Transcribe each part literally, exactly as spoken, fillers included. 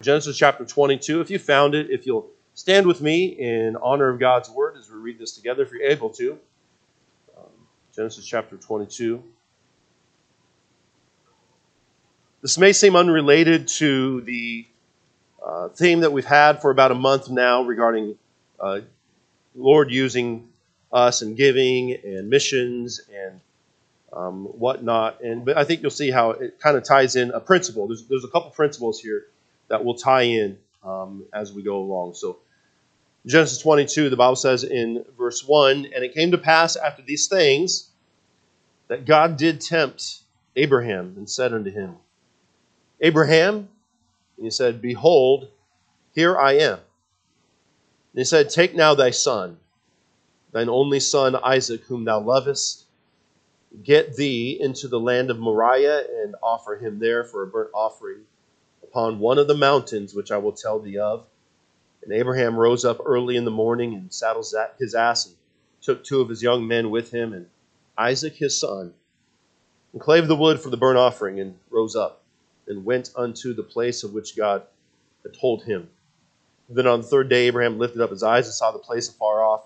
Genesis chapter twenty-two. If you found it, if you'll stand with me in honor of God's word as we read this together, if you're able to. Um, Genesis chapter twenty-two. This may seem unrelated to the uh, theme that we've had for about a month now regarding uh, Lord using us and giving and missions and um, whatnot. And but I think you'll see how it kind of ties in a principle. There's, there's a couple principles here that will tie in um, as we go along. So Genesis twenty-two, the Bible says in verse one, "And it came to pass after these things that God did tempt Abraham and said unto him, Abraham, and he said, Behold, here I am. And he said, Take now thy son, thine only son Isaac, whom thou lovest, get thee into the land of Moriah, and offer him there for a burnt offering upon one of the mountains which I will tell thee of. And Abraham rose up early in the morning and saddled his ass and took two of his young men with him and Isaac his son, and clave the wood for the burnt offering, and rose up and went unto the place of which God had told him. Then on the third day Abraham lifted up his eyes and saw the place afar off.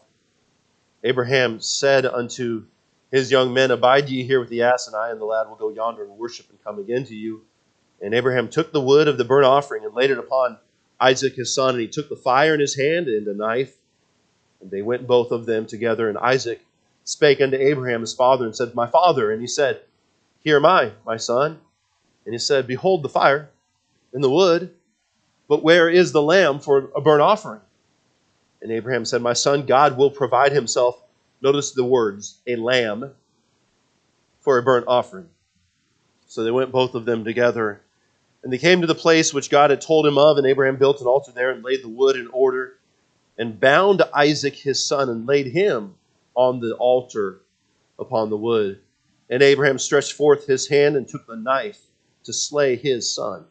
Abraham said unto his young men, Abide ye here with the ass, and I and the lad will go yonder and worship and come again to you. And Abraham took the wood of the burnt offering and laid it upon Isaac his son, and he took the fire in his hand and a knife, and they went both of them together. And Isaac spake unto Abraham his father, and said, My father. And he said, Here am I, my son. And he said, Behold the fire and the wood, but where is the lamb for a burnt offering? And Abraham said, My son, God will provide himself, notice the words, a lamb for a burnt offering. So they went both of them together. And they came to the place which God had told him of, and Abraham built an altar there and laid the wood in order, and bound Isaac his son, and laid him on the altar upon the wood. And Abraham stretched forth his hand and took the knife to slay his son.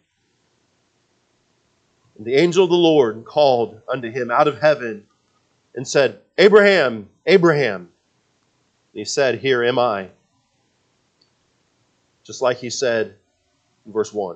And the angel of the Lord called unto him out of heaven and said, Abraham, Abraham. And he said, Here am I. Just like he said in verse one.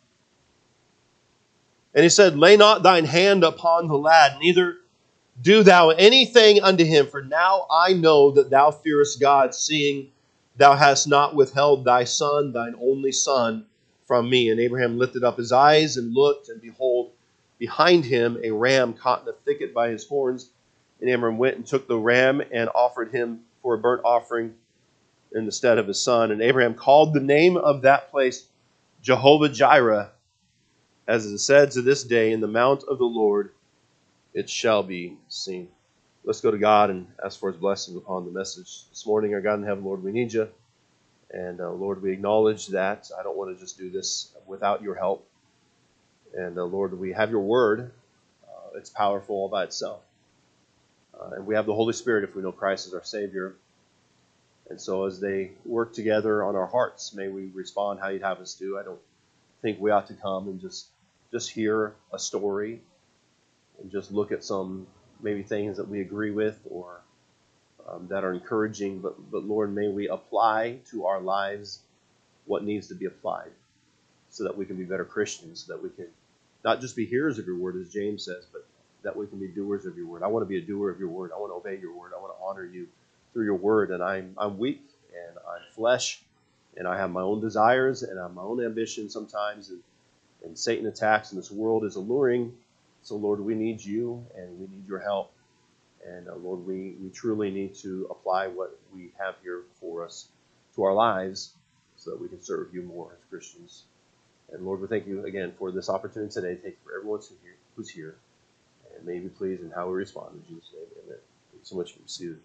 And he said, Lay not thine hand upon the lad, neither do thou anything unto him, for now I know that thou fearest God, seeing thou hast not withheld thy son, thine only son, from me. And Abraham lifted up his eyes and looked, and behold, behind him a ram caught in a thicket by his horns. And Abraham went and took the ram and offered him for a burnt offering in the stead of his son. And Abraham called the name of that place Jehovah-Jireh, as it is said to this day, In the mount of the Lord it shall be seen. Let's go to God and ask for his blessing upon the message this morning. Our God in heaven, Lord, we need you. And uh, Lord, we acknowledge that I don't want to just do this without your help. And uh, Lord, we have your word. Uh, it's powerful all by itself. Uh, and we have the Holy Spirit if we know Christ as our Savior. And so as they work together on our hearts, may we respond how you'd have us do. I don't think we ought to come and just, just hear a story and just look at some maybe things that we agree with or um, that are encouraging. But, but Lord, may we apply to our lives what needs to be applied so that we can be better Christians, so that we can not just be hearers of your word, as James says, but that we can be doers of your word. I want to be a doer of your word. I want to obey your word. I want to honor you through your word. And I'm, I'm weak and I'm flesh and I have my own desires and I have my own ambitions sometimes. And, and Satan attacks and this world is alluring. So Lord, we need you and we need your help. And uh, Lord, we, we truly need to apply what we have here for us to our lives so that we can serve you more as Christians. And Lord, we thank you again for this opportunity today. Thank you for everyone who's here. Who's here. And may you be pleased in how we respond. In Jesus' name, amen. Thank you so much for your seated.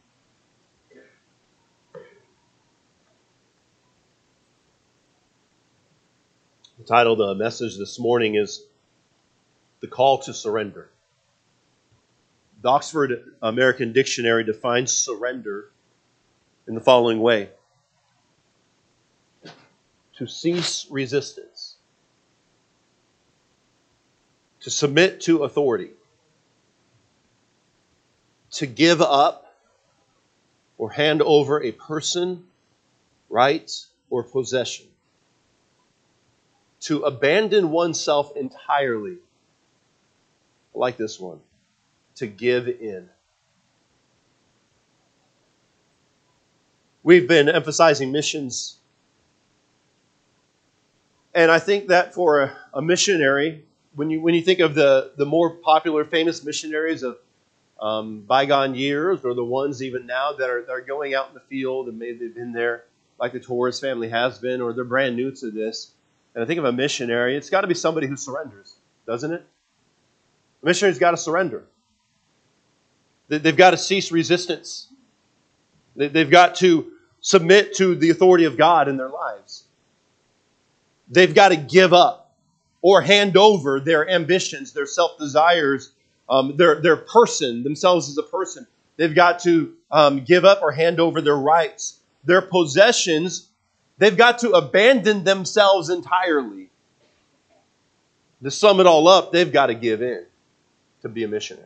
The title of the message this morning is The Call to Surrender. The Oxford American Dictionary defines surrender in the following way: to cease resistance, to submit to authority, to give up or hand over a person, right, or possession, to abandon oneself entirely I like this one. To give in. We've been emphasizing missions. And I think that for a, a missionary, when you when you think of the, the more popular, famous missionaries of um, bygone years, or the ones even now that are, that are going out in the field and maybe they've been there, like the Torres family has been, or they're brand new to this. And I think of a missionary, it's got to be somebody who surrenders, doesn't it? A missionary's got to surrender. They've got to cease resistance. They've got to submit to the authority of God in their lives. They've got to give up or hand over their ambitions, their self-desires, um, their, their person, themselves as a person. They've got to um, give up or hand over their rights, their possessions. They've got to abandon themselves entirely. To sum it all up, they've got to give in to be a missionary.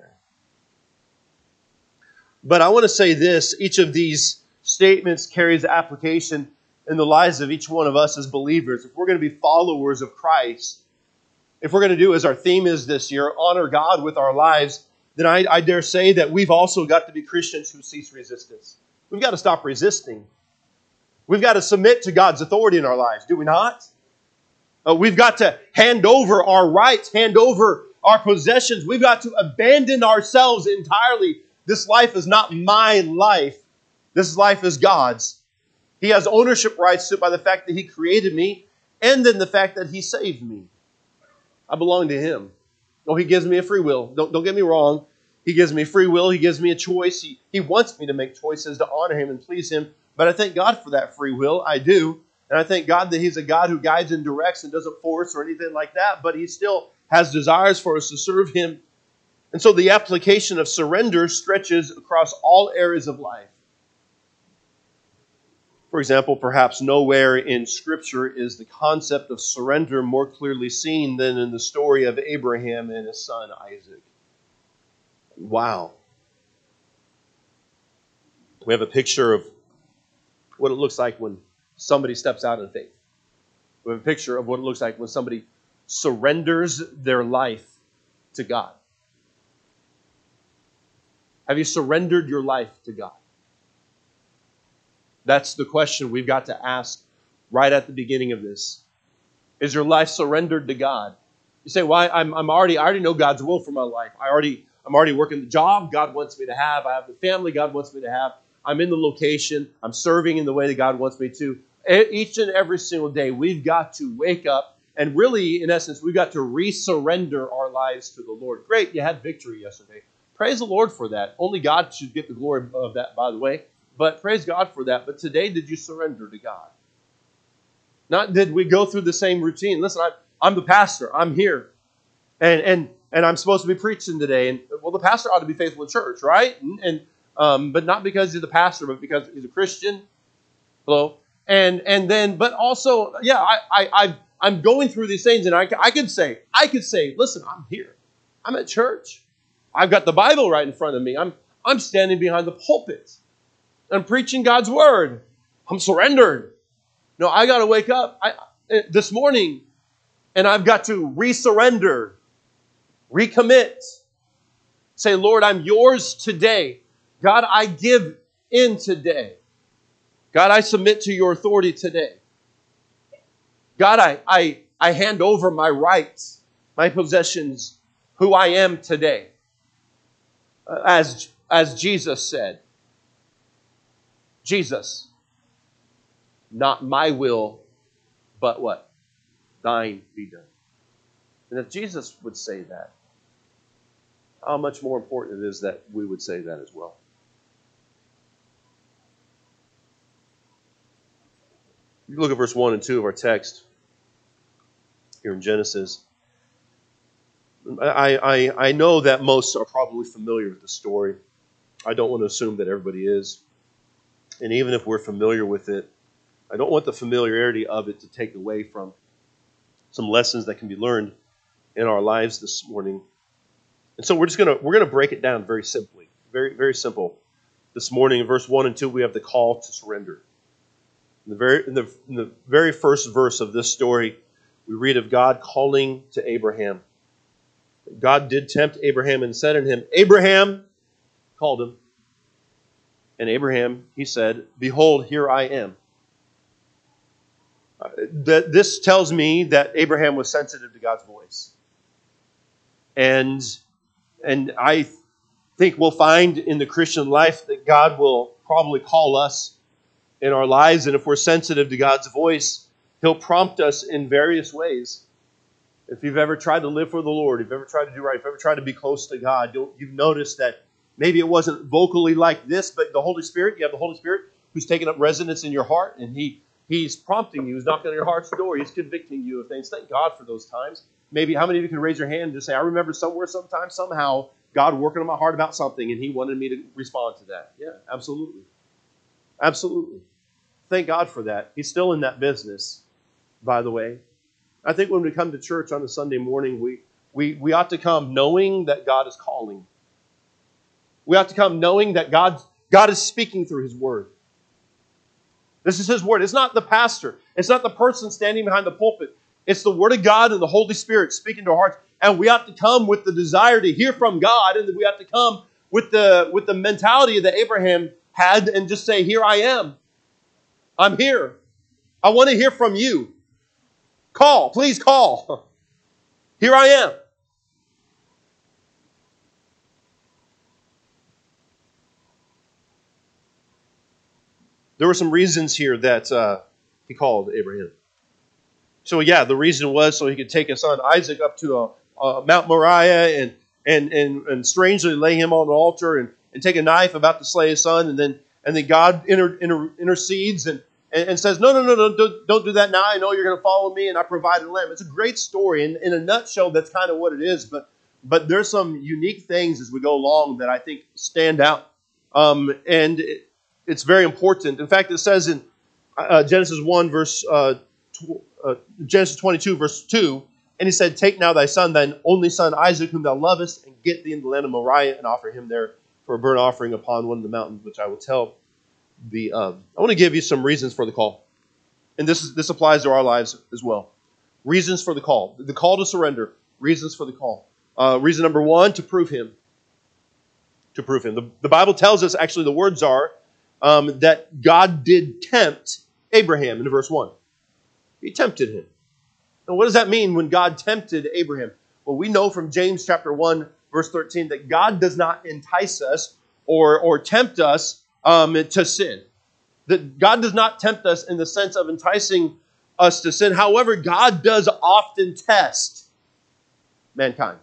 But I want to say this, each of these statements carries application in the lives of each one of us as believers. If we're going to be followers of Christ, if we're going to do as our theme is this year, honor God with our lives, then I, I dare say that we've also got to be Christians who cease resistance. We've got to stop resisting. We've got to submit to God's authority in our lives, do we not? Uh, we've got to hand over our rights, hand over our possessions. We've got to abandon ourselves entirely. This life is not my life. This life is God's. He has ownership rights to it by the fact that He created me and then the fact that He saved me. I belong to Him. Oh, He gives me a free will. Don't, don't get me wrong. He gives me free will. He gives me a choice. He, he wants me to make choices to honor Him and please Him. But I thank God for that free will. I do. And I thank God that He's a God who guides and directs and doesn't force or anything like that. But He still has desires for us to serve Him. And so the application of surrender stretches across all areas of life. For example, perhaps nowhere in Scripture is the concept of surrender more clearly seen than in the story of Abraham and his son Isaac. Wow. We have a picture of what it looks like when somebody steps out in faith. We have a picture of what it looks like when somebody surrenders their life to God. Have you surrendered your life to God? That's the question we've got to ask right at the beginning of this. Is your life surrendered to God? You say, "Why? Well, I'm, I'm already. I already know God's will for my life. I already. I'm already working the job God wants me to have. I have the family God wants me to have. I'm in the location. I'm serving in the way that God wants me to." Each and every single day, we've got to wake up and really, in essence, we've got to re-surrender our lives to the Lord. Great, you had victory yesterday. Praise the Lord for that. Only God should get the glory of that, by the way. But praise God for that. But today, did you surrender to God? Not did we go through the same routine. Listen, I'm, I'm the pastor. I'm here. And, and, and I'm supposed to be preaching today. And well, the pastor ought to be faithful in church, right? And, and um, but not because he's the pastor, but because he's a Christian. Hello? And and then, but also, yeah, I, I, I, I'm going through these things, and I, I could say, I could say, listen, I'm here. I'm at church. I've got the Bible right in front of me. I'm, I'm standing behind the pulpit. I'm preaching God's word. I'm surrendered. No, I got to wake up I, this morning, and I've got to re-surrender, recommit. Say, Lord, I'm yours today. God, I give in today. God, I submit to your authority today. God, I, I, I hand over my rights, my possessions, who I am today. As, as Jesus said, Jesus, not my will, but what? Thine be done. And if Jesus would say that, how much more important it is that we would say that as well. You look at verse one and two of our text here in Genesis. I, I, I know that most are probably familiar with the story. I don't want to assume that everybody is. And even if we're familiar with it, I don't want the familiarity of it to take away from some lessons that can be learned in our lives this morning. And so we're just gonna we're gonna break it down very simply, very very simple. This morning in verse one and two, we have the call to surrender. In the very in the, in the very first verse of this story, we read of God calling to Abraham. God did tempt Abraham and said unto him, Abraham, called him. And Abraham, he said, Behold, here I am. Uh, th- this tells me that Abraham was sensitive to God's voice. And, and I think we'll find in the Christian life that God will probably call us in our lives. And if we're sensitive to God's voice, He'll prompt us in various ways. If you've ever tried to live for the Lord, if you've ever tried to do right, if you've ever tried to be close to God, you'll, you've noticed that maybe it wasn't vocally like this, but the Holy Spirit, you have the Holy Spirit who's taken up residence in your heart, and He He's prompting you, He's knocking on your heart's door, He's convicting you of things. Thank God for those times. Maybe how many of you can raise your hand and just say, I remember somewhere, sometime, somehow, God working on my heart about something, and He wanted me to respond to that. Yeah, absolutely. Absolutely. Thank God for that. He's still in that business, by the way. I think when we come to church on a Sunday morning, we, we, we ought to come knowing that God is calling. We ought to come knowing that God, God is speaking through His Word. This is His Word. It's not the pastor. It's not the person standing behind the pulpit. It's the Word of God and the Holy Spirit speaking to our hearts. And we ought to come with the desire to hear from God, and we ought to come with the, with the mentality that Abraham had and just say, here I am. I'm here. I want to hear from you. Call. Please call. Here I am. There were some reasons here that uh, He called Abraham. So yeah, the reason was so He could take His son Isaac up to a, a Mount Moriah and, and, and, and strangely lay him on the altar and, and take a knife about to slay his son. And then and then God inter, inter, intercedes and, and, and says, no, no, no, no, don't, don't do that now. I know you're going to follow me, and I provided a lamb. It's a great story. In, in a nutshell, that's kind of what it is. But but there's some unique things as we go along that I think stand out. Um, and it, it's very important. In fact, it says in uh, Genesis one, verse uh, tw- uh, Genesis twenty-two, verse two, and He said, take now thy son, thine only son Isaac, whom thou lovest, and get thee into the land of Moriah, and offer him there for a burnt offering upon one of the mountains, which I will tell thee of. I want to give you some reasons for the call. And this is, this applies to our lives as well. Reasons for the call. The call to surrender. Reasons for the call. Uh, reason number one, to prove Him. To prove Him. The, the Bible tells us, actually the words are, um, that God did tempt Abraham in verse one. He tempted him. And what does that mean when God tempted Abraham? Well, we know from James chapter one, verse thirteen, that God does not entice us or, or tempt us um, to sin. That God does not tempt us in the sense of enticing us to sin. However, God does often test mankind.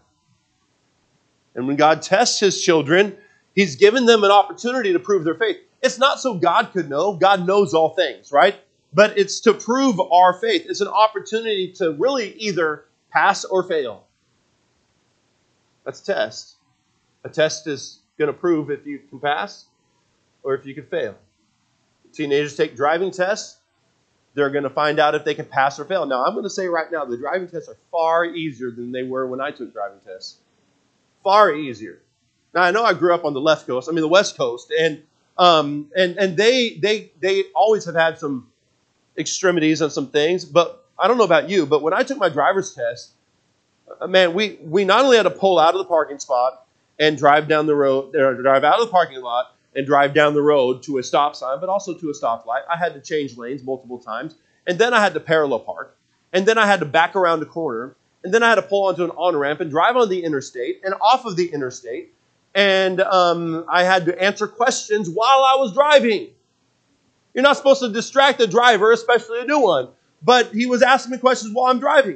And when God tests His children, He's given them an opportunity to prove their faith. It's not so God could know. God knows all things, right? But it's to prove our faith. It's an opportunity to really either pass or fail. That's a test. A test is going to prove if you can pass or if you can fail. Teenagers take driving tests. They're going to find out if they can pass or fail. Now, I'm going to say right now, the driving tests are far easier than they were when I took driving tests. Far easier. Now, I know I grew up on the left coast, I mean the west coast, and um, and and they they they always have had some extremities on some things, but I don't know about you, but when I took my driver's test, uh, man, we, we not only had to pull out of the parking spot and drive down the road, or drive out of the parking lot and drive down the road to a stop sign, but also to a stoplight. I had to change lanes multiple times, and then I had to parallel park, and then I had to back around the corner, and then I had to pull onto an on-ramp and drive on the interstate and off of the interstate, and um, I had to answer questions while I was driving. You're not supposed to distract the driver, especially a new one. But he was asking me questions while I'm driving.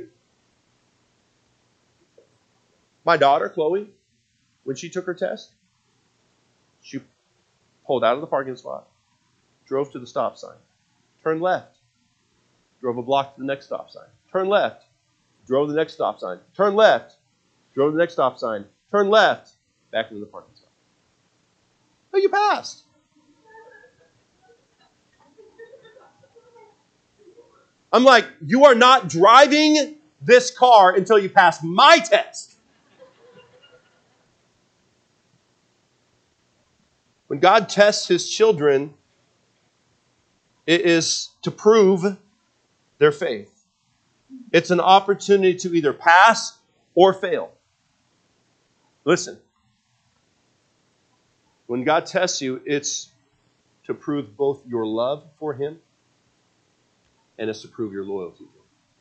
My daughter, Chloe, when she took her test, she pulled out of the parking spot, drove to the stop sign, turned left, drove a block to the next stop sign, turned left, drove the next stop sign, turned left, drove the next stop sign, turned left, back into the parking spot. Oh, you passed. I'm like, you are not driving this car until you pass my test. When God tests His children, it is to prove their faith. It's an opportunity to either pass or fail. Listen, when God tests you, it's to prove both your love for Him and it's to prove your loyalty to Him.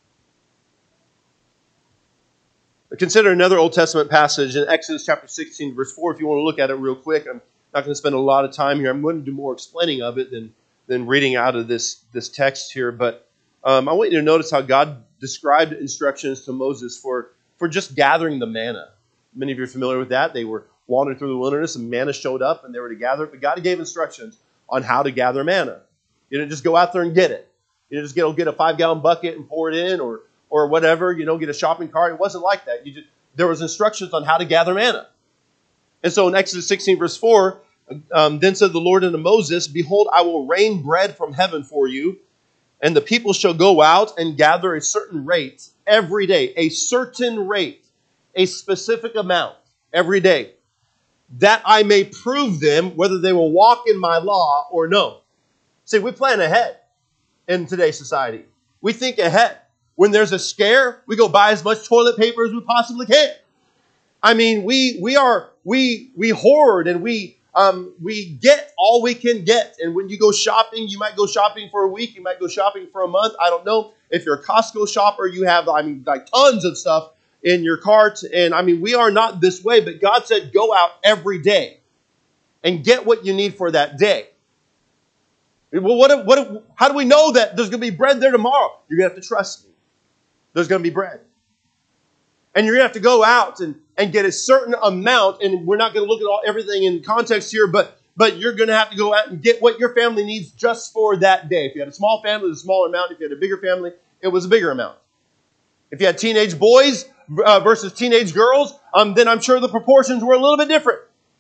Consider another Old Testament passage in Exodus chapter sixteen, verse four, if you want to look at it real quick. I'm not going to spend a lot of time here. I'm going to do more explaining of it than, than reading out of this, this text here. But um, I want you to notice how God described instructions to Moses for, for just gathering the manna. Many of you are familiar with that. They were wandering through the wilderness and manna showed up and they were to gather it. But God gave instructions on how to gather manna. You didn't just go out there and get it. You didn't just get, get a five-gallon bucket and pour it in or or whatever, you know, get a shopping cart. It wasn't like that. You just, there was instructions on how to gather manna. And so in Exodus sixteen, verse four, um, then said the Lord unto Moses, behold, I will rain bread from heaven for you, and the people shall go out and gather a certain rate every day, a certain rate, a specific amount every day, that I may prove them whether they will walk in my law or no. See, we plan ahead in today's society. We think ahead. When there's a scare, we go buy as much toilet paper as we possibly can. I mean, we we are we we hoard and we um we get all we can get. And when you go shopping, you might go shopping for a week, you might go shopping for a month. I don't know. If you're a Costco shopper, you have I mean like tons of stuff in your cart. And I mean, we are not this way, but God said go out every day and get what you need for that day. Well, what if, what if, how do we know that there's going to be bread there tomorrow? You're going to have to trust me. There's going to be bread. And you're going to have to go out and, and get a certain amount. And we're not going to look at all everything in context here, but, but you're going to have to go out and get what your family needs just for that day. If you had a small family, it was a smaller amount. If you had a bigger family, it was a bigger amount. If you had teenage boys uh, versus teenage girls, um, then I'm sure the proportions were a little bit different.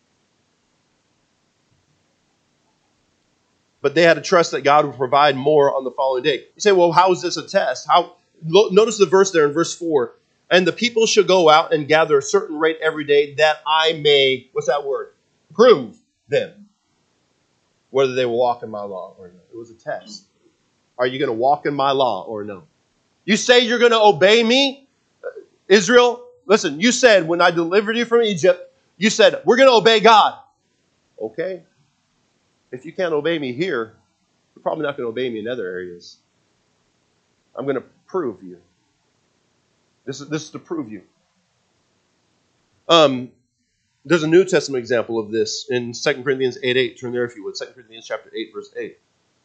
But they had to trust that God would provide more on the following day. You say, well, how is this a test? How? Notice the verse there in verse four. And the people shall go out and gather a certain rate every day that I may, what's that word? Prove them whether they will walk in my law or no. It was a test. Are you going to walk in my law or no? You say you're going to obey me, Israel? Listen, you said when I delivered you from Egypt, you said, we're going to obey God. Okay. If you can't obey me here, you're probably not going to obey me in other areas. I'm going to prove you. This is, this is to prove you. Um, there's a New Testament example of this in Second Corinthians eight eight. Turn there if you would. Second Corinthians chapter eight, verse eight.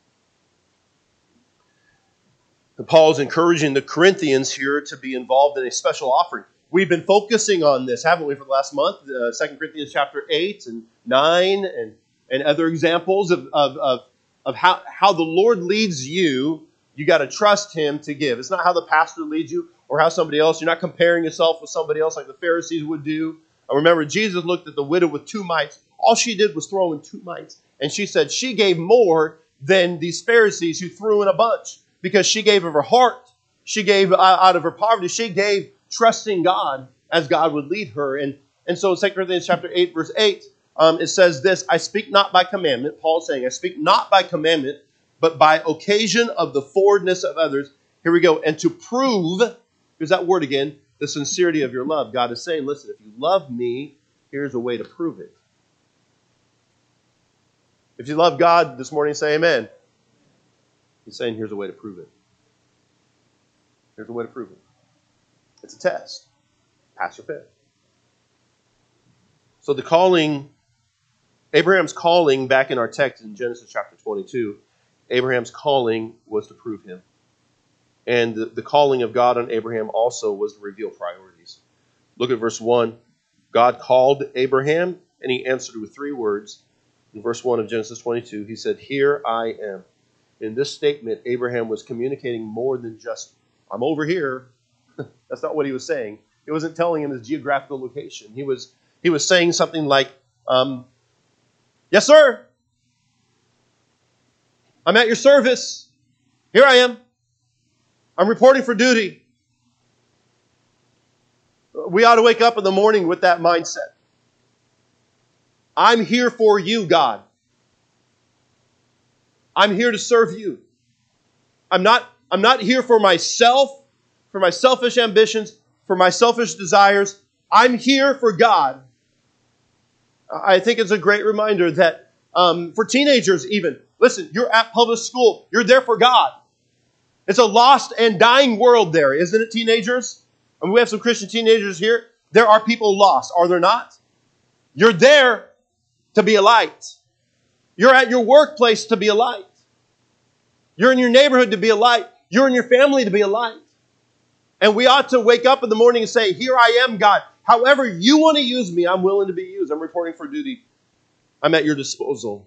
And Paul is encouraging the Corinthians here to be involved in a special offering. We've been focusing on this, haven't we, for the last month? Uh, Second Corinthians chapter eight and nine and, and other examples of, of, of, of how, how the Lord leads you. You got to trust Him to give. It's not how the pastor leads you or how somebody else. You're not comparing yourself with somebody else like the Pharisees would do. I remember Jesus looked at the widow with two mites. All she did was throw in two mites. And she said she gave more than these Pharisees who threw in a bunch because she gave of her heart. She gave out of her poverty. She gave trusting God as God would lead her. And, and so in Second Corinthians chapter eight, verse eight, um, it says this, I speak not by commandment. Paul's saying, I speak not by commandment, but by occasion of the forwardness of others. Here we go. And to prove, here's that word again, the sincerity of your love. God is saying, listen, if you love me, here's a way to prove it. If you love God this morning, say amen. He's saying, here's a way to prove it. Here's a way to prove it. It's a test. Pass or fail. So the calling, Abraham's calling back in our text in Genesis chapter twenty-two, Abraham's calling was to prove him. And the, the calling of God on Abraham also was to reveal priorities. Look at verse one. God called Abraham, and he answered with three words. In verse one of Genesis twenty-two, he said, here I am. In this statement, Abraham was communicating more than just, I'm over here. That's not what he was saying. He wasn't telling him his geographical location. He was, he was saying something like, um, yes, sir. I'm at your service. Here I am. I'm reporting for duty. We ought to wake up in the morning with that mindset. I'm here for you, God. I'm here to serve you. I'm not, I'm not here for myself, for my selfish ambitions, for my selfish desires. I'm here for God, I think it's a great reminder that um, for teenagers even, listen, you're at public school. You're there for God. It's a lost and dying world there, isn't it, teenagers? I mean, we have some Christian teenagers here. There are people lost, are there not? You're there to be a light. You're at your workplace to be a light. You're in your neighborhood to be a light. You're in your family to be a light. And we ought to wake up in the morning and say, here I am, God. However you want to use me, I'm willing to be used. I'm reporting for duty. I'm at your disposal.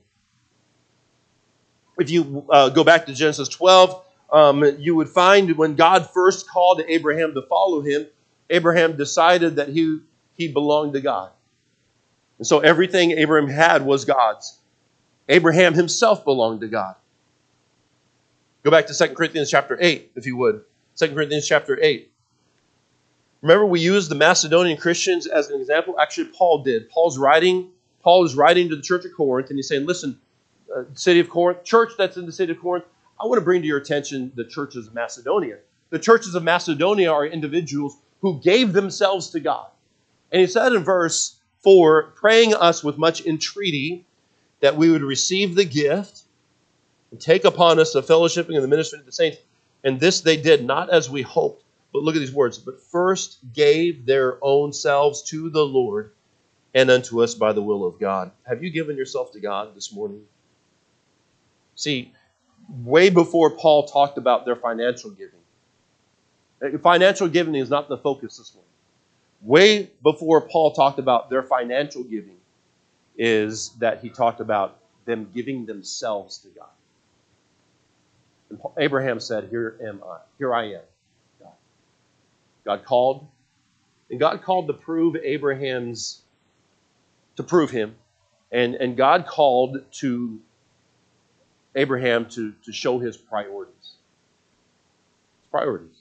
If you uh, go back to Genesis twelve, um, you would find when God first called Abraham to follow him, Abraham decided that he, he belonged to God. And so everything Abraham had was God's. Abraham himself belonged to God. Go back to Second Corinthians chapter eight, if you would. Second Corinthians chapter eight. Remember, we used the Macedonian Christians as an example. Actually, Paul did. Paul's writing, Paul is writing to the church of Corinth, and he's saying, listen, uh, city of Corinth, church that's in the city of Corinth, I want to bring to your attention the churches of Macedonia. The churches of Macedonia are individuals who gave themselves to God. And he said in verse four, praying us with much entreaty that we would receive the gift and take upon us the fellowshipping and the ministry of the saints. And this they did, not as we hoped. But look at these words. But first gave their own selves to the Lord and unto us by the will of God. Have you given yourself to God this morning? See, way before Paul talked about their financial giving. Financial giving is not the focus this morning. Way before Paul talked about their financial giving is that he talked about them giving themselves to God. And Abraham said, here am I. Here I am. God. God called. And God called to prove Abraham's, to prove him. And, and God called to Abraham to, to show his priorities. His priorities.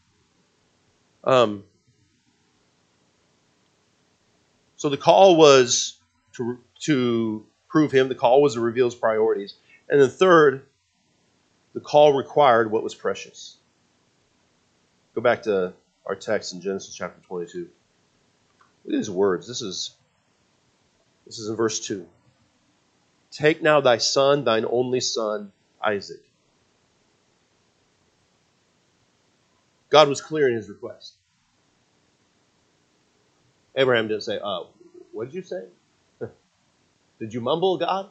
Um, so the call was to, to prove him. The call was to reveal his priorities. And then third, the call required what was precious. Go back to our text in Genesis chapter twenty-two. Look at these words. This is, this is in verse two. Take now thy son, thine only son, Isaac. God was clear in his request. Abraham didn't say, oh, what did you say? Did you mumble, God?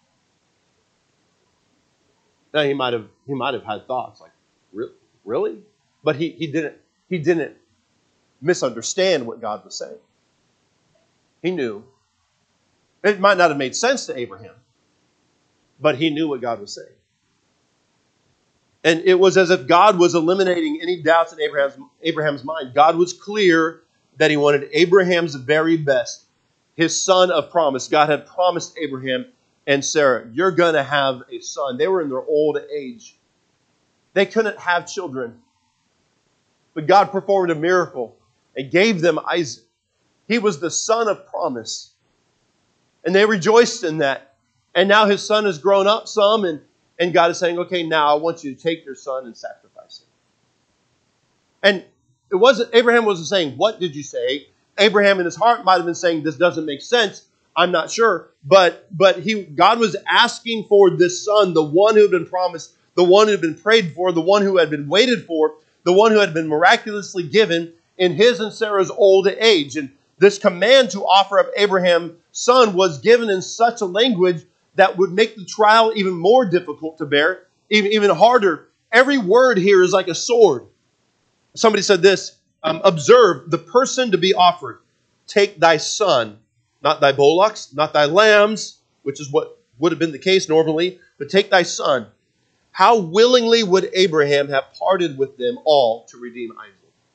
Now he might have he might have had thoughts like, really? But he, he didn't he didn't misunderstand what God was saying. He knew. It might not have made sense to Abraham, but he knew what God was saying. And it was as if God was eliminating any doubts in Abraham's, Abraham's mind. God was clear that he wanted Abraham's very best, his son of promise. God had promised Abraham and Sarah, you're going to have a son. They were in their old age. They couldn't have children. But God performed a miracle and gave them Isaac. He was the son of promise. And they rejoiced in that. And now his son has grown up some, and, and God is saying, okay, now I want you to take your son and sacrifice him. And it wasn't, Abraham wasn't saying, what did you say? Abraham in his heart might have been saying, this doesn't make sense. I'm not sure. But, but he, God was asking for this son, the one who had been promised, the one who had been prayed for, the one who had been waited for, the one who had been miraculously given in his and Sarah's old age. And this command to offer up Abraham's son was given in such a language that would make the trial even more difficult to bear, even, even harder. Every word here is like a sword. Somebody said this, um, observe the person to be offered. Take thy son, not thy bullocks, not thy lambs, which is what would have been the case normally, but take thy son. How willingly would Abraham have parted with them all to redeem Isaac?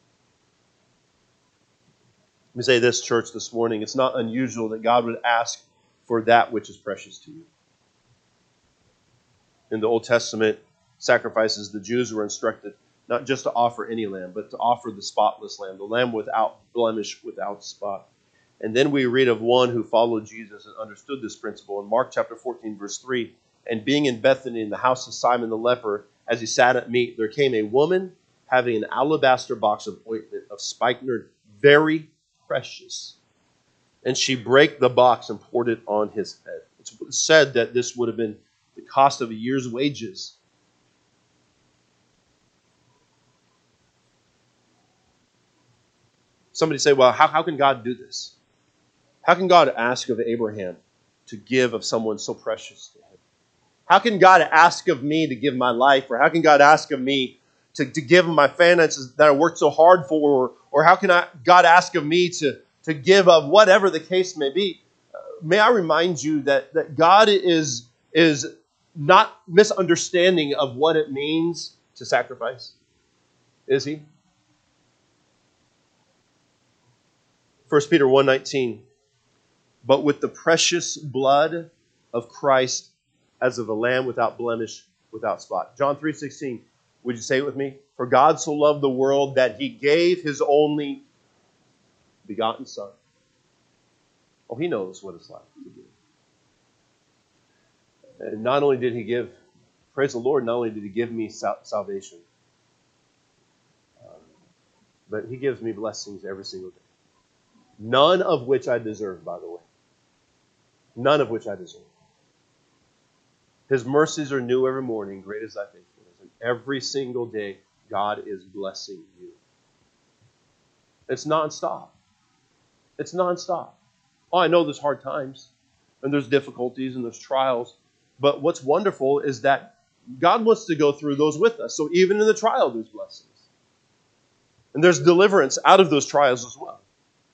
Let me say this, church, this morning. It's not unusual that God would ask for that which is precious to you. In the Old Testament sacrifices, the Jews were instructed not just to offer any lamb, but to offer the spotless lamb, the lamb without blemish, without spot. And then we read of one who followed Jesus and understood this principle in Mark chapter fourteen, verse three. And being in Bethany in the house of Simon the leper, as he sat at meat, there came a woman having an alabaster box of ointment of spikenard, very precious, and she brake the box and poured it on his head. It's said that this would have been the cost of a year's wages. Somebody say, well, how, how can God do this? How can God ask of Abraham to give of someone so precious to him? How can God ask of me to give my life? Or how can God ask of me to, to give my finances that I worked so hard for? Or, or how can I, God ask of me to, to give of whatever the case may be? Uh, may I remind you that, that God is, is not misunderstanding of what it means to sacrifice. Is He? First Peter one nineteen. But with the precious blood of Christ as of a lamb without blemish, without spot. John three sixteen. Would you say it with me? For God so loved the world that He gave His only begotten Son. Oh, He knows what it's like to give. And not only did He give, praise the Lord, not only did He give me sal- salvation, um, but He gives me blessings every single day. None of which I deserve, by the way. None of which I deserve. His mercies are new every morning, great is thy faithfulness. And every single day, God is blessing you. It's nonstop. It's nonstop. Oh, I know there's hard times, and there's difficulties, and there's trials. But what's wonderful is that God wants to go through those with us. So even in the trial, there's blessings. And there's deliverance out of those trials as well.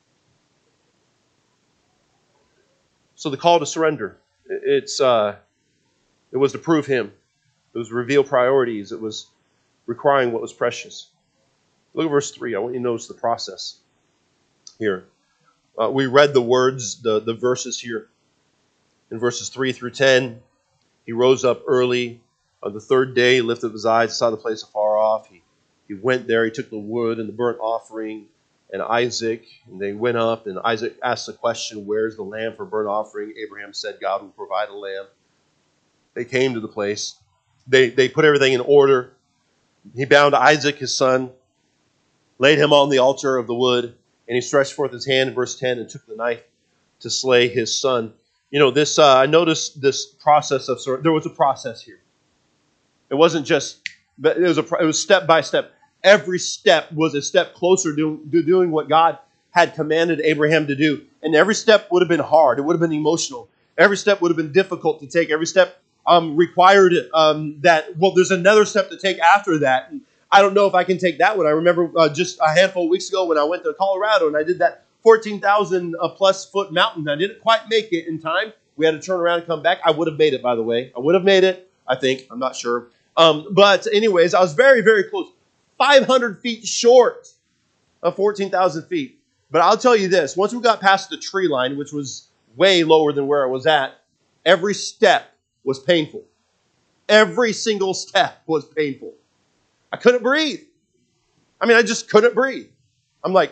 So the call to surrender, it's uh, it was to prove Him. It was to reveal priorities. It was requiring what was precious. Look at verse three. I want you to notice the process here. Uh, we read the words, the, the verses here. In verses three through ten, he rose up early. On the third day, he lifted up his eyes, saw the place afar off. He, he went there. He took the wood and the burnt offering and Isaac, and they went up, and Isaac asked the question, where's the lamb for burnt offering? Abraham said, God will provide a lamb. They came to the place. They, they put everything in order. He bound Isaac, his son, laid him on the altar of the wood, and he stretched forth his hand, in verse ten, and took the knife to slay his son. You know, this. Uh, I noticed this process of surrender. There was a process here. It wasn't just, but it was a. It was step by step. Every step was a step closer to, to doing what God had commanded Abraham to do. And every step would have been hard. It would have been emotional. Every step would have been difficult to take. Every step um, required um, that, well, there's another step to take after that. And I don't know if I can take that one. I remember uh, just a handful of weeks ago when I went to Colorado and I did that fourteen thousand plus foot mountain. I didn't quite make it in time. We had to turn around and come back. I would have made it, by the way. I would have made it, I think. I'm not sure. Um, but anyways, I was very, very close. five hundred feet short of fourteen thousand feet. But I'll tell you this, once we got past the tree line, which was way lower than where I was at, every step was painful. Every single step was painful. I couldn't breathe. I mean, I just couldn't breathe. I'm like,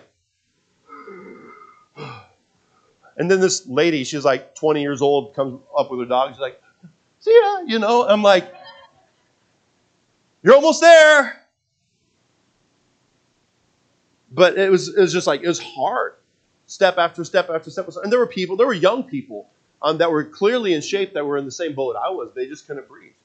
and then this lady, she's like twenty years old, comes up with her dog. She's like, see ya, you know. I'm like, you're almost there. But it was it was just like, it was hard. Step after step after step. And there were people, there were young people um, that were clearly in shape that were in the same boat I was. They just couldn't breathe.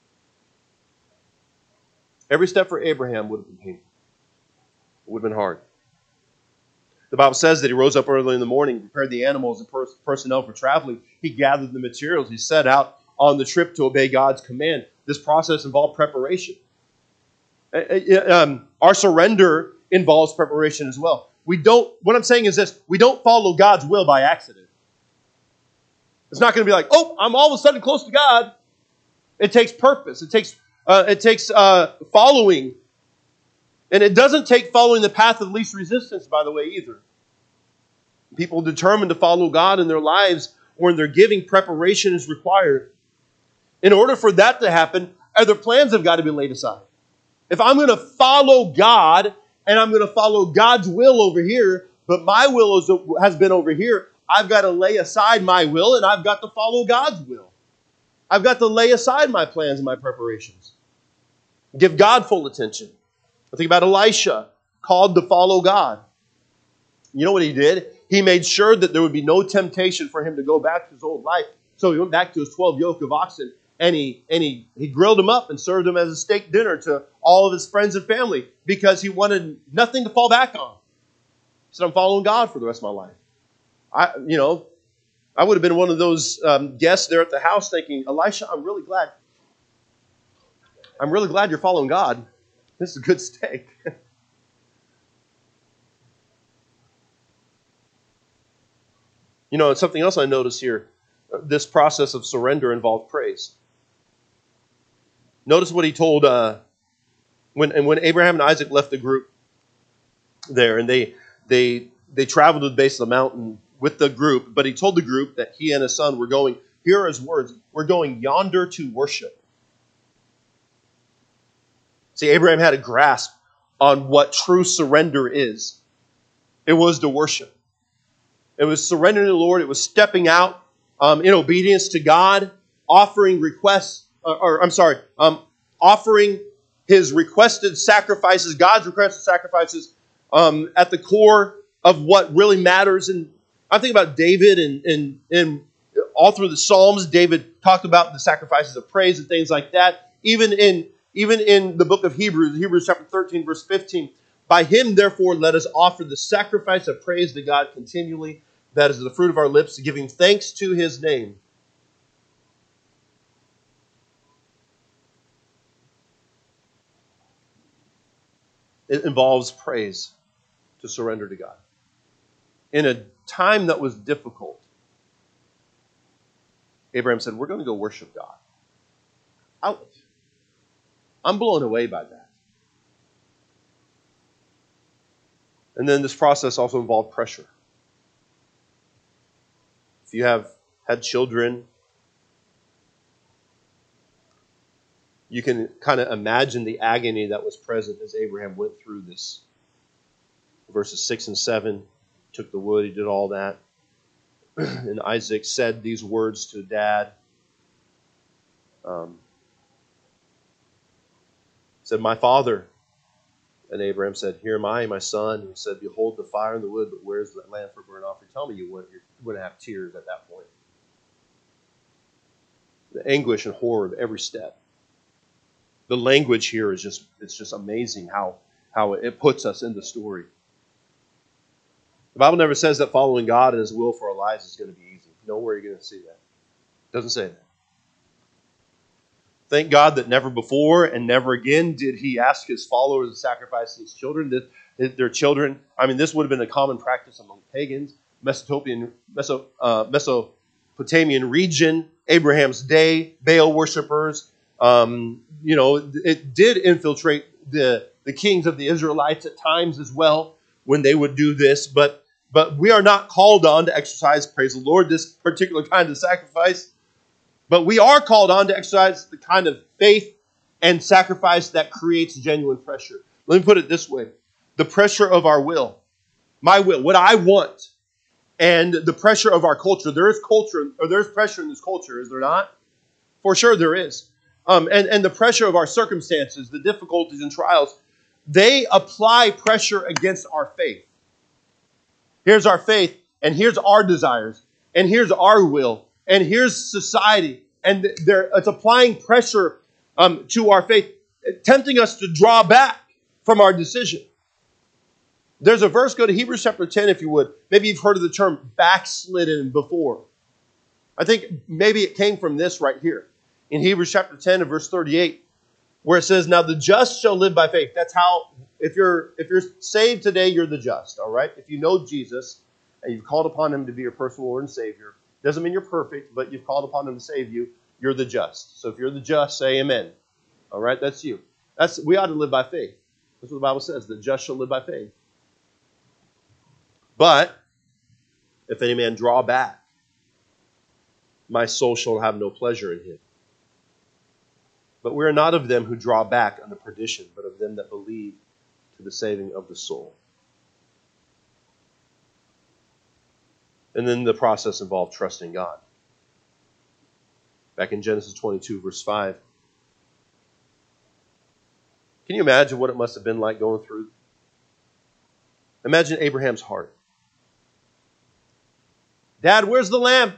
Every step for Abraham would have been painful. It would have been hard. The Bible says that he rose up early in the morning, prepared the animals and pers- personnel for traveling. He gathered the materials. He set out on the trip to obey God's command. This process involved preparation. Uh, uh, um, our surrender involves preparation as well. We don't, what I'm saying is this, we don't follow God's will by accident. It's not going to be like, oh, I'm all of a sudden close to God. It takes purpose. It takes, uh, it takes uh, following. And it doesn't take following the path of least resistance, by the way, either. People determined to follow God in their lives or in their giving, preparation is required. In order for that to happen, other plans have got to be laid aside. If I'm going to follow God, and I'm going to follow God's will over here, but my will is, has been over here, I've got to lay aside my will, and I've got to follow God's will. I've got to lay aside my plans and my preparations. Give God full attention. I think about Elisha, called to follow God. You know what he did? He made sure that there would be no temptation for him to go back to his old life. So he went back to his twelve yoke of oxen, and he and he, he grilled them up and served them as a steak dinner to all of his friends and family because he wanted nothing to fall back on. He said, I'm following God for the rest of my life. I, you know, I would have been one of those um, guests there at the house thinking, Elisha, I'm really glad. I'm really glad you're following God. This is a good steak. You know, something else I notice here. This process of surrender involved praise. Notice what he told uh, when and when Abraham and Isaac left the group there, and they they they traveled to the base of the mountain with the group, but he told the group that he and his son were going. Here are his words: "We're going yonder to worship." See, Abraham had a grasp on what true surrender is. It was to worship. It was surrendering to the Lord. It was stepping out um, in obedience to God, offering requests, or, or I'm sorry, um, offering his requested sacrifices, God's requested sacrifices, um, at the core of what really matters. And I think about David, and, and, and all through the Psalms, David talked about the sacrifices of praise and things like that. Even in even in the book of Hebrews, Hebrews chapter thirteen, verse fifteen, by him, therefore, let us offer the sacrifice of praise to God continually. That is the fruit of our lips, giving thanks to his name. It involves praise to surrender to God. In a time that was difficult, Abraham said, we're going to go worship God. I, I'm blown away by that. And then this process also involved pressure. If you have had children, you can kind of imagine the agony that was present as Abraham went through this. Verses six and seven, took the wood, he did all that. And Isaac said these words to dad. Um, said, my father. And Abraham said, here am I, my son. And he said, behold the fire and the wood, but where's the lamb for burnt offering? Tell me you wouldn't, you wouldn't have tears at that point. The anguish and horror of every step. The language here is just, it's just amazing how, how it puts us in the story. The Bible never says that following God and his will for our lives is going to be easy. Nowhere are you going to see that. It doesn't say that. Thank God that never before and never again did he ask his followers to sacrifice his children, their children. I mean, this would have been a common practice among pagans, Mesopotamian, Meso, uh, Mesopotamian region, Abraham's day, Baal worshippers. Um, you know, it did infiltrate the, the kings of the Israelites at times as well when they would do this. But, but we are not called on to exercise, praise the Lord, this particular kind of sacrifice. But we are called on to exercise the kind of faith and sacrifice that creates genuine pressure. Let me put it this way. The pressure of our will, my will, what I want, and the pressure of our culture. There is culture, or there's pressure in this culture, is there not? For sure there is. Um, and, and the pressure of our circumstances, the difficulties and trials, they apply pressure against our faith. Here's our faith, and here's our desires, and here's our will. And here's society, and it's applying pressure um, to our faith, tempting us to draw back from our decision. There's a verse, go to Hebrews chapter ten if you would. Maybe you've heard of the term backslidden before. I think maybe it came from this right here. In Hebrews chapter ten and verse thirty-eight, where it says, now the just shall live by faith. That's how, if you're, if you're saved today, you're the just, all right? If you know Jesus and you've called upon him to be your personal Lord and Savior, doesn't mean you're perfect, but you've called upon him to save you. You're the just. So if you're the just, say amen. All right, that's you. That's we ought to live by faith. That's what the Bible says. The just shall live by faith. But if any man draw back, my soul shall have no pleasure in him. But we are not of them who draw back unto perdition, but of them that believe to the saving of the soul. And then the process involved trusting God. Back in Genesis twenty-two, verse five. Can you imagine what it must have been like going through? Imagine Abraham's heart. Dad, where's the lamb?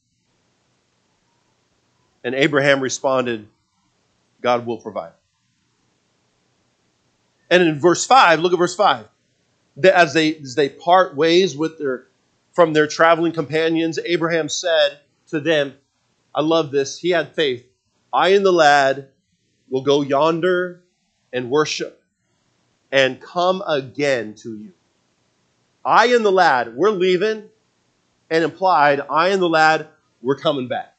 And Abraham responded, God will provide. And in verse five, look at verse five. As they, as they part ways with their, from their traveling companions, Abraham said to them, I love this. He had faith. I and the lad will go yonder and worship and come again to you. I and the lad, we're leaving, and implied, I and the lad, we're coming back.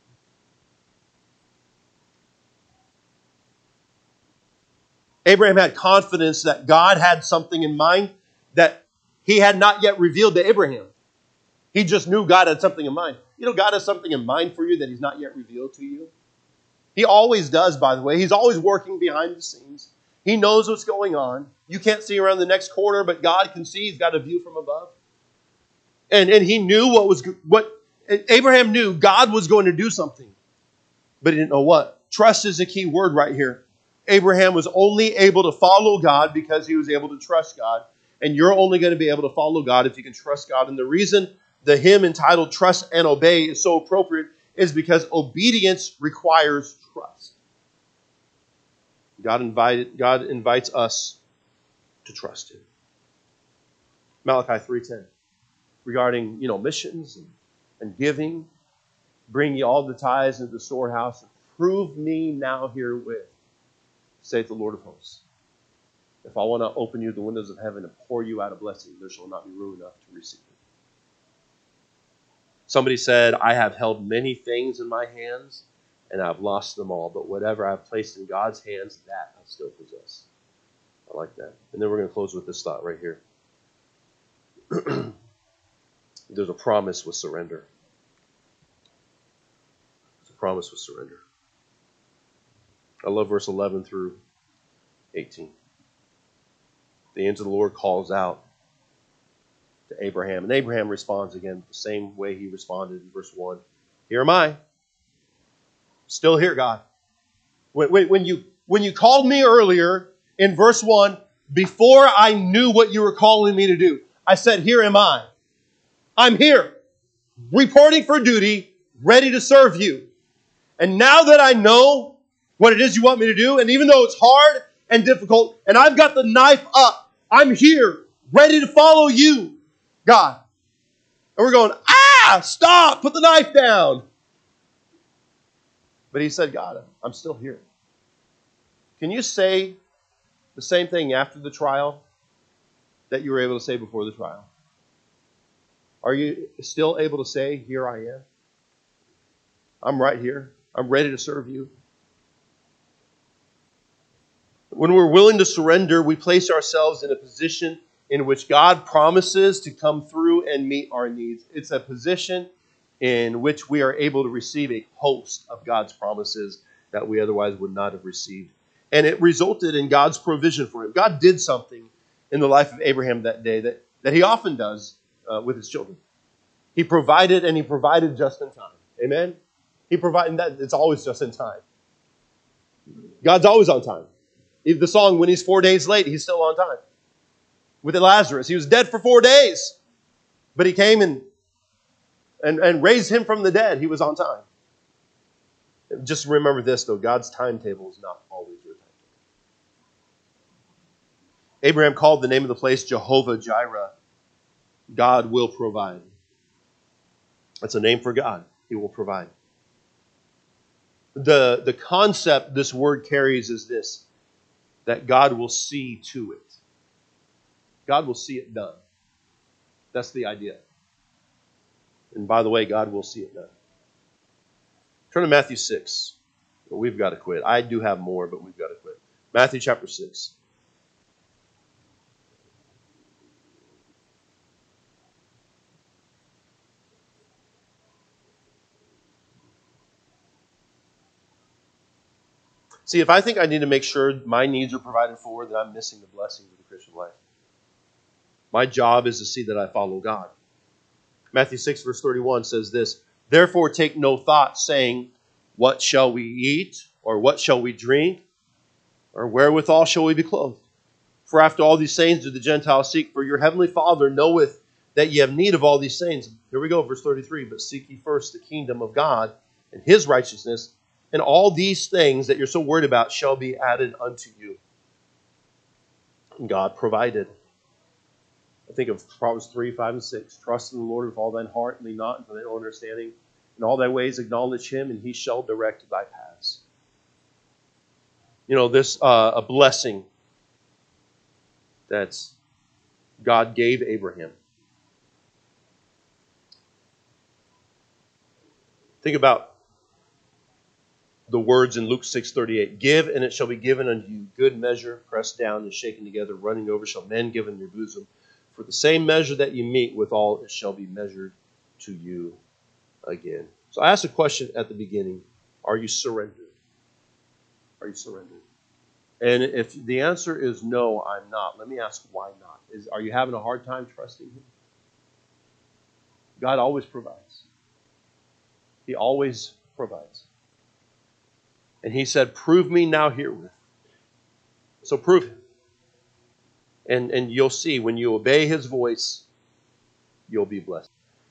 Abraham had confidence that God had something in mind that he had not yet revealed to Abraham. He just knew God had something in mind. You know, God has something in mind for you that he's not yet revealed to you. He always does, by the way. He's always working behind the scenes. He knows what's going on. You can't see around the next corner, but God can see. He's got a view from above. And, and he knew what was, what Abraham knew God was going to do something, but he didn't know what. Trust is a key word right here. Abraham was only able to follow God because he was able to trust God. And you're only going to be able to follow God if you can trust God. And the reason the hymn entitled Trust and Obey is so appropriate is because obedience requires trust. God invited, God invites us to trust Him. Malachi three ten, regarding, you know, missions and, and giving. Bring ye all the tithes into the storehouse and prove me now herewith, saith the Lord of hosts. If I want to open you the windows of heaven and pour you out a blessing, there shall not be room enough to receive it. Somebody said, I have held many things in my hands, and I've lost them all. But whatever I've placed in God's hands, that I still possess. I like that. And then we're going to close with this thought right here. There's a promise with surrender. There's a promise with surrender. I love verse eleven through eighteen. The angel of the Lord calls out to Abraham. And Abraham responds again the same way he responded in verse one. Here am I. Still here, God. When, when, when, you, when you called me earlier in verse one, before I knew what you were calling me to do, I said, here am I. I'm here, reporting for duty, ready to serve you. And now that I know what it is you want me to do, and even though it's hard and difficult, and I've got the knife up, I'm here, ready to follow you, God. And we're going, ah, stop, put the knife down. But he said, God, I'm still here. Can you say the same thing after the trial that you were able to say before the trial? Are you still able to say, here I am? I'm right here. I'm ready to serve you. When we're willing to surrender, we place ourselves in a position in which God promises to come through and meet our needs. It's a position in which we are able to receive a host of God's promises that we otherwise would not have received. And it resulted in God's provision for him. God did something in the life of Abraham that day that, that he often does uh, with his children. He provided, and he provided just in time. Amen? He provided that. It's always just in time. God's always on time. Even the song, when he's four days late, he's still on time. With Lazarus, he was dead for four days. But he came and, and, and raised him from the dead. He was on time. Just remember this, though. God's timetable is not always your timetable. Abraham called the name of the place Jehovah Jireh. God will provide. That's a name for God. He will provide. The, the concept this word carries is this, that God will see to it. God will see it done. That's the idea. And by the way, God will see it done. Turn to Matthew six. We've got to quit. I do have more, but we've got to quit. Matthew chapter six. See, if I think I need to make sure my needs are provided for, then I'm missing the blessings of the Christian life. My job is to see that I follow God. Matthew six, verse thirty-one says this, therefore take no thought, saying, what shall we eat? Or what shall we drink? Or wherewithal shall we be clothed? For after all these things do the Gentiles seek, for your heavenly Father knoweth that ye have need of all these things. Here we go, verse thirty-three. But seek ye first the kingdom of God and his righteousness, and all these things that you're so worried about shall be added unto you. And God provided. I think of Proverbs three, five, and six. Trust in the Lord with all thine heart, and lean not into thine own understanding. In all thy ways acknowledge him, and he shall direct thy paths. You know, this uh, a blessing that God gave Abraham. Think about the words in Luke six thirty-eight. Give, and it shall be given unto you. Good measure, pressed down and shaken together, running over, shall men give in your bosom. For the same measure that you meet withal, it shall be measured to you again. So I asked a question at the beginning. Are you surrendered? Are you surrendered? And if the answer is no, I'm not, let me ask why not. Is, are you having a hard time trusting him? God always provides. He always provides. And he said, prove me now herewith. So prove him. And, and you'll see, when you obey his voice, you'll be blessed.